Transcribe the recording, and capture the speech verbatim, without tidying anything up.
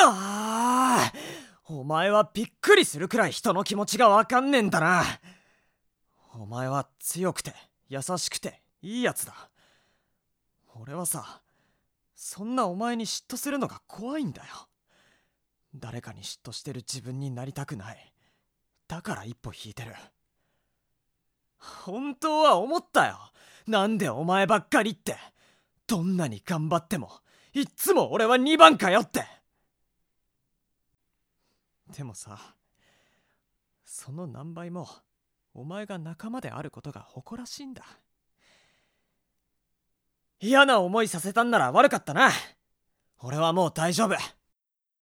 ああ、お前はびっくりするくらい人の気持ちがわかんねえんだな。お前は強くて優しくていいやつだ。俺はさ、そんなお前に嫉妬するのが怖いんだよ。誰かに嫉妬してる自分になりたくない。だから一歩引いてる。本当は思ったよ。なんでお前ばっかりって。どんなに頑張ってもいっつも俺はにばんかよって。でもさ、その何倍もお前が仲間であることが誇らしいんだ。嫌な思いさせたんなら悪かったな。俺はもう大丈夫。